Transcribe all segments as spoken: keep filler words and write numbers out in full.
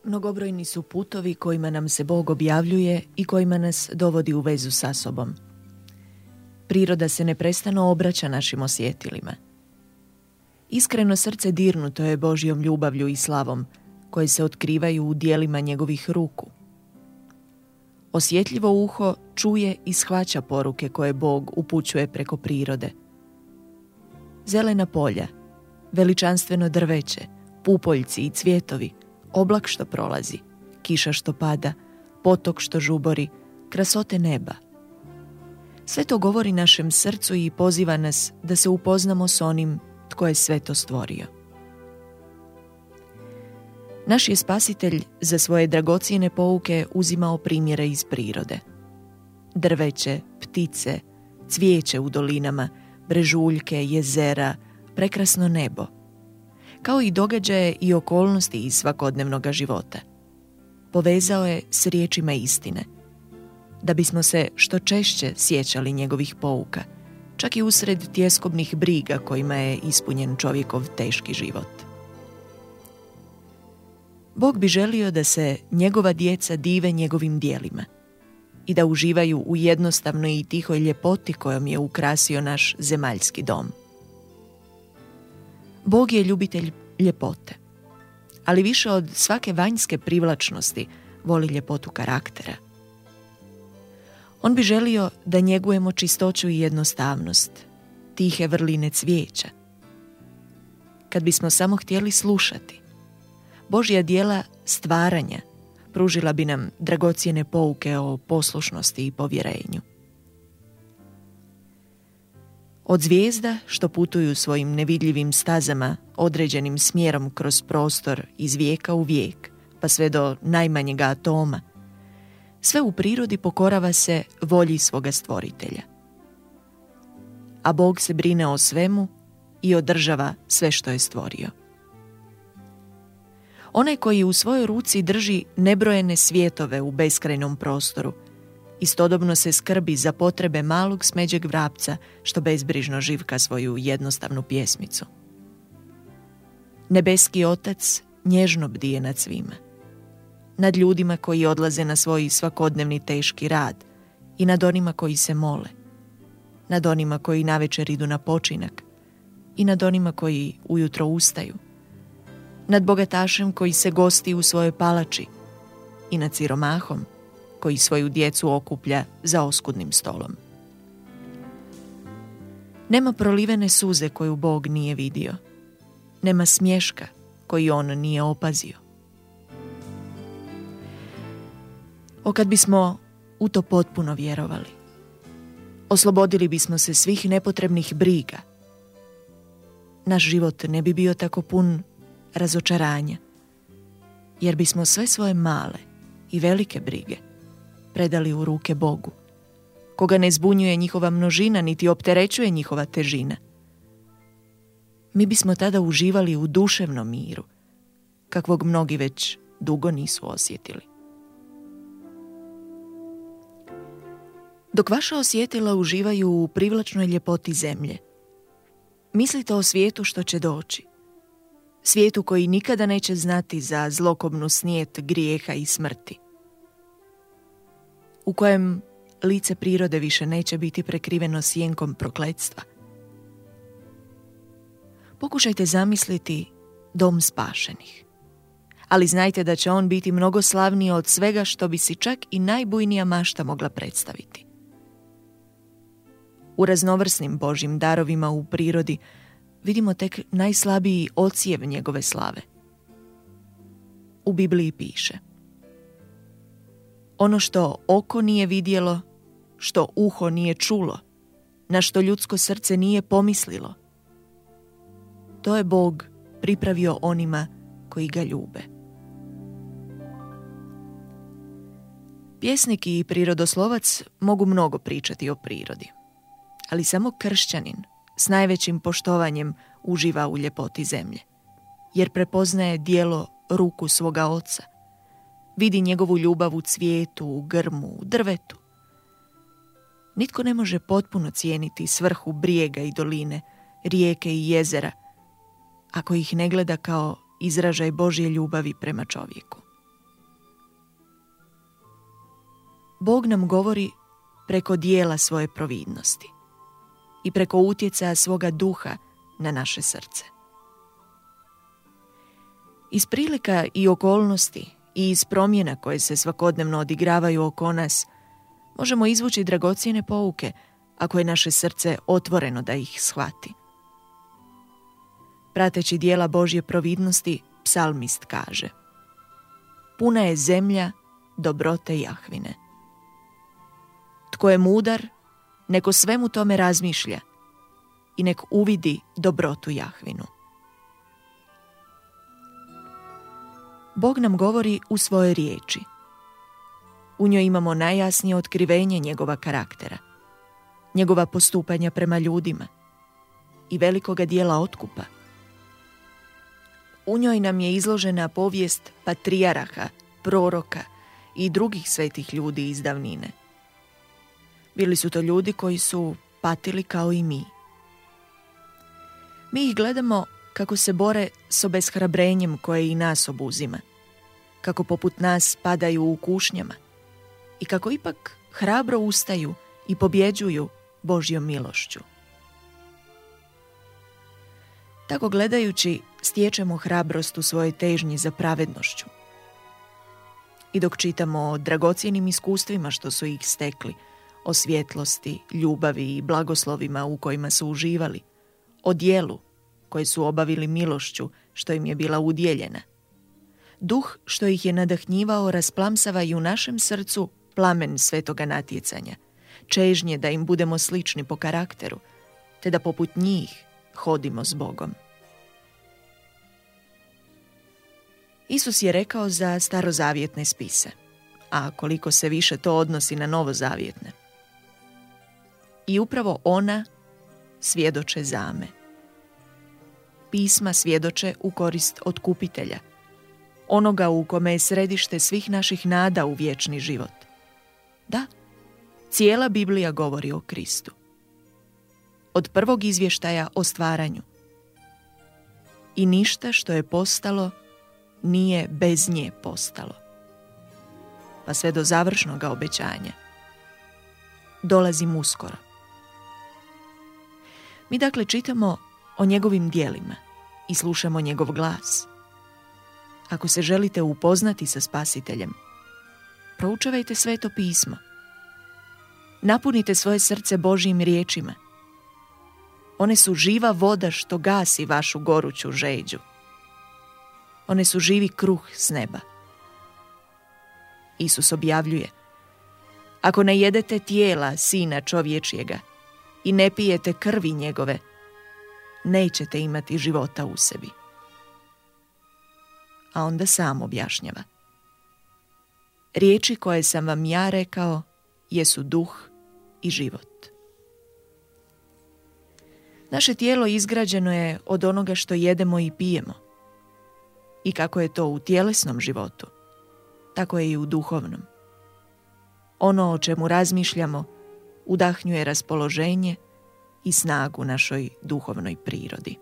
Mnogobrojni su putovi kojima nam se Bog objavljuje i kojima nas dovodi u vezu sa sobom. Priroda se neprestano obraća našim osjetilima. Iskreno srce dirnuto je Božjom ljubavlju i slavom, koje se otkrivaju u dijelima njegovih ruku. Osjetljivo uho čuje i shvaća poruke koje Bog upućuje preko prirode. Zelena polja, veličanstveno drveće, pupoljci i cvjetovi, oblak što prolazi, kiša što pada, potok što žubori, krasote neba. Sve to govori našem srcu i poziva nas da se upoznamo s onim tko je sve to stvorio. Naš je Spasitelj za svoje dragocjene pouke uzimao primjere iz prirode. Drveće, ptice, cvijeće u dolinama, brežuljke, jezera, prekrasno nebo, kao i događaje i okolnosti iz svakodnevnog života. Povezao je s riječima istine, da bismo se što češće sjećali njegovih pouka, čak i usred tjeskobnih briga kojima je ispunjen čovjekov teški život. Bog bi želio da se njegova djeca dive njegovim djelima i da uživaju u jednostavnoj i tihoj ljepoti kojom je ukrasio naš zemaljski dom. Bog je ljubitelj ljepote, ali više od svake vanjske privlačnosti voli ljepotu karaktera. On bi želio da njegujemo čistoću i jednostavnost, tihe vrline cvijeća. Kad bismo samo htjeli slušati, Božja djela stvaranja pružila bi nam dragocjene pouke o poslušnosti i povjerenju. Od zvijezda što putuju svojim nevidljivim stazama određenim smjerom kroz prostor iz vijeka u vijek, pa sve do najmanjega atoma, sve u prirodi pokorava se volji svoga stvoritelja. A Bog se brine o svemu i održava sve što je stvorio. Onaj koji u svojoj ruci drži nebrojene svjetove u beskrajnom prostoru, istodobno se skrbi za potrebe malog smeđeg vrapca što bezbrižno živka svoju jednostavnu pjesmicu. Nebeski Otac nježno bdije nad svima, nad ljudima koji odlaze na svoj svakodnevni teški rad i nad onima koji se mole, nad onima koji navečer idu na počinak i nad onima koji ujutro ustaju, nad bogatašem koji se gosti u svojoj palači i nad siromahom koji svoju djecu okuplja za oskudnim stolom. Nema prolivene suze koju Bog nije vidio, nema smješka koji on nije opazio. O kad bismo u to potpuno vjerovali, oslobodili bismo se svih nepotrebnih briga. Naš život ne bi bio tako pun razočaranja, jer bismo sve svoje male i velike brige predali u ruke Bogu, koga ne zbunjuje njihova množina niti opterećuje njihova težina. Mi bismo tada uživali u duševnom miru, kakvog mnogi već dugo nisu osjetili. Dok vaša osjetila uživaju u privlačnoj ljepoti zemlje, mislite o svijetu što će doći, svijetu koji nikada neće znati za zlokobnu snijet grijeha i smrti, u kojem lice prirode više neće biti prekriveno sjenkom prokletstva. Pokušajte zamisliti dom spašenih, ali znajte da će on biti mnogo slavniji od svega što bi si čak i najbujnija mašta mogla predstaviti. U raznovrsnim Božjim darovima u prirodi vidimo tek najslabiji odsjev njegove slave. U Bibliji piše: ono što oko nije vidjelo, što uho nije čulo, na što ljudsko srce nije pomislilo, to je Bog pripravio onima koji ga ljube. Pjesnik i prirodoslovac mogu mnogo pričati o prirodi, ali samo kršćanin s najvećim poštovanjem uživa u ljepoti zemlje, jer prepoznaje djelo ruku svoga oca, vidi njegovu ljubav u cvijetu, u grmu, u drvetu. Nitko ne može potpuno cijeniti svrhu brijega i doline, rijeke i jezera, ako ih ne gleda kao izražaj Božje ljubavi prema čovjeku. Bog nam govori preko dijela svoje providnosti i preko utjecaja svoga duha na naše srce. Iz prilika i okolnosti i iz promjena koje se svakodnevno odigravaju oko nas, možemo izvući dragocjene pouke ako je naše srce otvoreno da ih shvati. Prateći dijela Božje providnosti, psalmist kaže: puna je zemlja dobrote Jahvine. Tko je mudar, nek o svemu tome razmišlja i nek uvidi dobrotu Jahvinu. Bog nam govori u svojoj riječi. U njoj imamo najjasnije otkrivenje njegova karaktera, njegova postupanja prema ljudima i velikoga dijela otkupa. U njoj nam je izložena povijest patrijaraha, proroka i drugih svetih ljudi iz davnine. Bili su to ljudi koji su patili kao i mi. Mi ih gledamo kako se bore s obeshrabrenjem koje i nas obuzima, kako poput nas padaju u kušnjama i kako ipak hrabro ustaju i pobjeđuju Božjom milošću. Tako gledajući stječemo hrabrost u svojoj težnji za pravednošću. I dok čitamo o dragocjenim iskustvima što su ih stekli, o svjetlosti, ljubavi i blagoslovima u kojima su uživali, o dijelu koje su obavili milošću što im je bila udjeljena, duh što ih je nadahnjivao rasplamsava i u našem srcu plamen svetoga natjecanja, čežnje da im budemo slični po karakteru, te da poput njih hodimo s Bogom. Isus je rekao za starozavjetne spise, a koliko se više to odnosi na novozavjetne. I upravo ona svjedoče za me. Pisma svjedoče u korist otkupitelja, onoga u kome je središte svih naših nada u vječni život. Da, cijela Biblija govori o Kristu. Od prvog izvještaja o stvaranju. I ništa što je postalo nije bez nje postalo. Pa sve do završnoga obećanja. Dolazim uskoro. Mi dakle čitamo o njegovim djelima i slušamo njegov glas. Ako se želite upoznati sa Spasiteljem, proučavajte Sveto pismo. Napunite svoje srce Božjim riječima. One su živa voda što gasi vašu goruću žeđu. One su živi kruh s neba. Isus objavljuje: ako ne jedete tijela Sina čovječjega i ne pijete krvi njegove, nećete imati života u sebi. A onda sam objašnjava: riječi koje sam vam ja rekao jesu duh i život. Naše tijelo izgrađeno je od onoga što jedemo i pijemo. I kako je to u tjelesnom životu, tako je i u duhovnom. Ono o čemu razmišljamo udahnjuje raspoloženje i snagu našoj duhovnoj prirodi.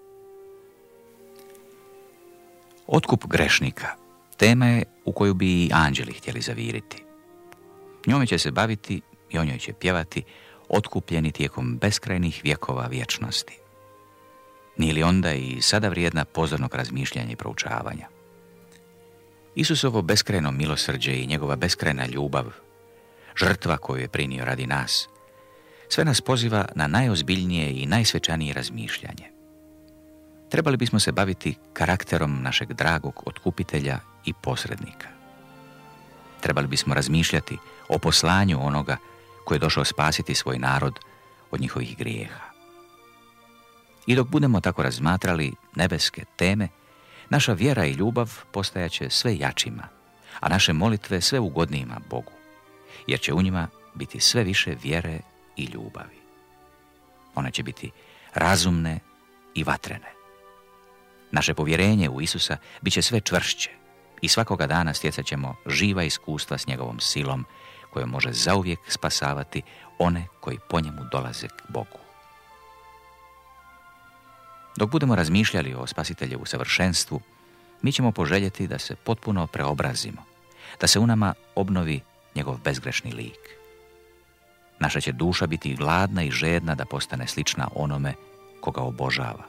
Otkup grešnika tema je u koju bi i anđeli htjeli zaviriti. Njome će se baviti i o njoj će pjevati otkupljeni tijekom beskrajnih vjekova vječnosti. Nije li onda i sada vrijedna pozornog razmišljanja i proučavanja? Isusovo beskrajno milosrđe i njegova beskrajna ljubav, žrtva koju je prinio radi nas, sve nas poziva na najozbiljnije i najsvečanije razmišljanje. Trebali bismo se baviti karakterom našeg dragog otkupitelja i posrednika. Trebali bismo razmišljati o poslanju onoga koji je došao spasiti svoj narod od njihovih grijeha. I dok budemo tako razmatrali nebeske teme, naša vjera i ljubav postajaće sve jačima, a naše molitve sve ugodnijima Bogu, jer će u njima biti sve više vjere i ljubavi. One će biti razumne i vatrene. Naše povjerenje u Isusa bit će sve čvršće i svakoga dana stjecat ćemo živa iskustva s njegovom silom koja može zauvijek spasavati one koji po njemu dolaze k Bogu. Dok budemo razmišljali o Spasiteljevu savršenstvu, mi ćemo poželjeti da se potpuno preobrazimo, da se u nama obnovi njegov bezgrešni lik. Naša će duša biti gladna i žedna da postane slična onome koga obožava.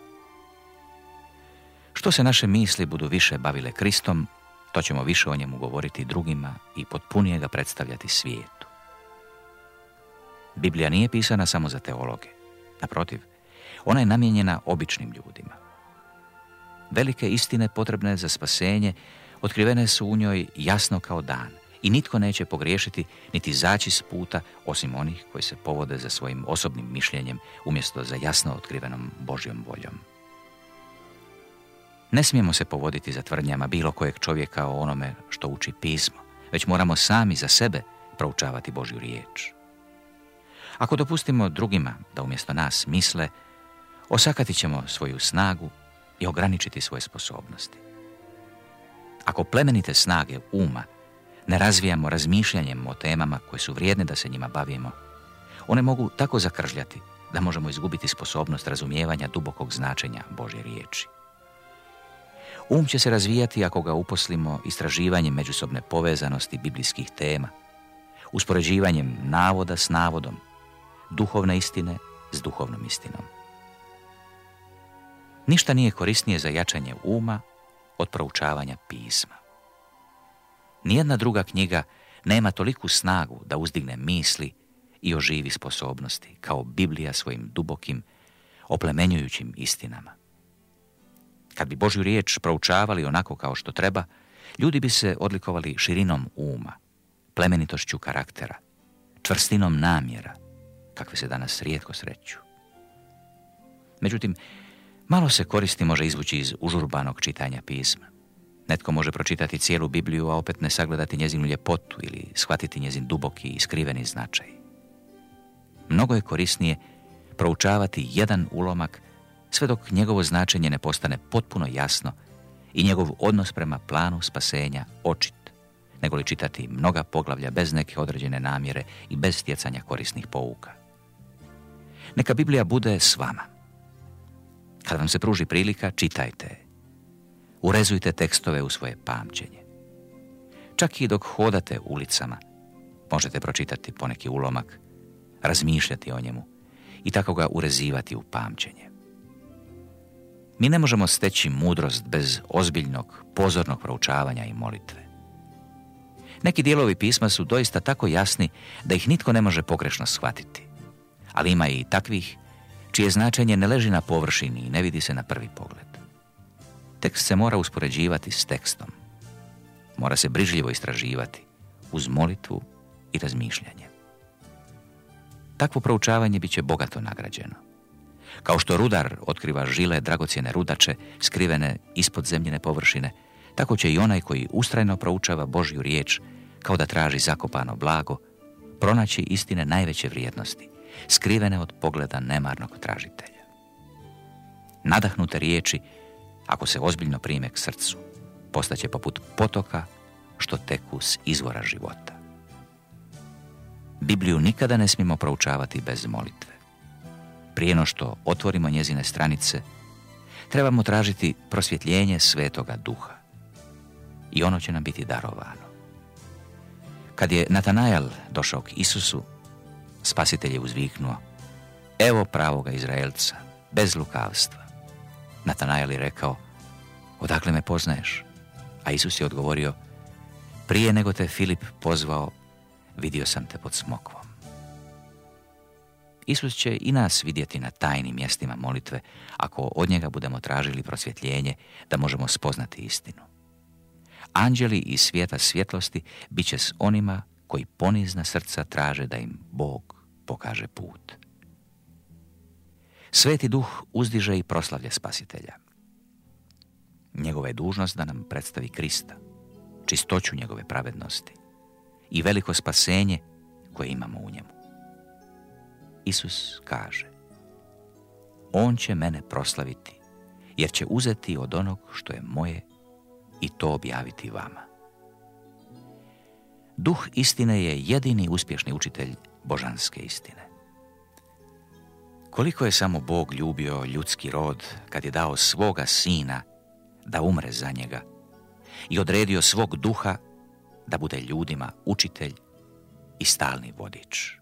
Što se naše misli budu više bavile Kristom, to ćemo više o njemu govoriti drugima i potpunije ga predstavljati svijetu. Biblija nije pisana samo za teologe. Naprotiv, ona je namijenjena običnim ljudima. Velike istine potrebne za spasenje otkrivene su u njoj jasno kao dan i nitko neće pogriješiti niti zaći s puta osim onih koji se povode za svojim osobnim mišljenjem umjesto za jasno otkrivenom Božjom voljom. Ne smijemo se povoditi za tvrdnjama bilo kojeg čovjeka o onome što uči pismo, već moramo sami za sebe proučavati Božju riječ. Ako dopustimo drugima da umjesto nas misle, osakatit ćemo svoju snagu i ograničiti svoje sposobnosti. Ako plemenite snage uma ne razvijamo razmišljanjem o temama koje su vrijedne da se njima bavimo, one mogu tako zakržljati da možemo izgubiti sposobnost razumijevanja dubokog značenja Božje riječi. Um će se razvijati ako ga uposlimo istraživanjem međusobne povezanosti biblijskih tema, uspoređivanjem navoda s navodom, duhovne istine s duhovnom istinom. Ništa nije korisnije za jačanje uma od proučavanja pisma. Nijedna druga knjiga nema toliku snagu da uzdigne misli i oživi sposobnosti kao Biblija svojim dubokim, oplemenjujućim istinama. Kad bi Božju riječ proučavali onako kao što treba, ljudi bi se odlikovali širinom uma, plemenitošću karaktera, čvrstinom namjera, kakve se danas rijetko sreću. Međutim, malo se koristi može izvući iz užurbanog čitanja pisma. Netko može pročitati cijelu Bibliju, a opet ne sagledati njezinu ljepotu ili shvatiti njezin duboki i skriveni značaj. Mnogo je korisnije proučavati jedan ulomak sve dok njegovo značenje ne postane potpuno jasno i njegov odnos prema planu spasenja očit, nego li čitati mnoga poglavlja bez neke određene namjere i bez stjecanja korisnih pouka. Neka Biblija bude s vama. Kad vam se pruži prilika, čitajte. Urezujte tekstove u svoje pamćenje. Čak i dok hodate ulicama, možete pročitati poneki ulomak, razmišljati o njemu i tako ga urezivati u pamćenje. Mi ne možemo steći mudrost bez ozbiljnog, pozornog proučavanja i molitve. Neki dijelovi pisma su doista tako jasni da ih nitko ne može pogrešno shvatiti, ali ima i takvih čije značenje ne leži na površini i ne vidi se na prvi pogled. Tekst se mora uspoređivati s tekstom. Mora se brižljivo istraživati uz molitvu i razmišljanje. Takvo proučavanje bit će bogato nagrađeno. Kao što rudar otkriva žile dragocjene rudače skrivene ispod zemljine površine, tako će i onaj koji ustrajno proučava Božju riječ kao da traži zakopano blago, pronaći istine najveće vrijednosti, skrivene od pogleda nemarnog tražitelja. Nadahnute riječi, ako se ozbiljno prime k srcu, postaće poput potoka što teku s izvora života. Bibliju nikada ne smijemo proučavati bez molitve. Prije no što otvorimo njezine stranice, trebamo tražiti prosvjetljenje Svetoga Duha. I ono će nam biti darovano. Kad je Natanajal došao k Isusu, Spasitelj je uzviknuo: evo pravoga Izraelca, bez lukavstva. Natanajal je rekao: odakle me poznaješ? A Isus je odgovorio: prije nego te Filip pozvao, vidio sam te pod smokvom. Isus će i nas vidjeti na tajnim mjestima molitve ako od njega budemo tražili prosvjetljenje da možemo spoznati istinu. Anđeli iz svijeta svjetlosti bit će s onima koji ponizna srca traže da im Bog pokaže put. Sveti Duh uzdiže i proslavlja Spasitelja. Njegova je dužnost da nam predstavi Krista, čistoću njegove pravednosti i veliko spasenje koje imamo u njemu. Isus kaže: on će mene proslaviti, jer će uzeti od onog što je moje i to objaviti vama. Duh istine je jedini uspješni učitelj božanske istine. Koliko je samo Bog ljubio ljudski rod kad je dao svoga sina da umre za njega i odredio svog duha da bude ljudima učitelj i stalni vodič.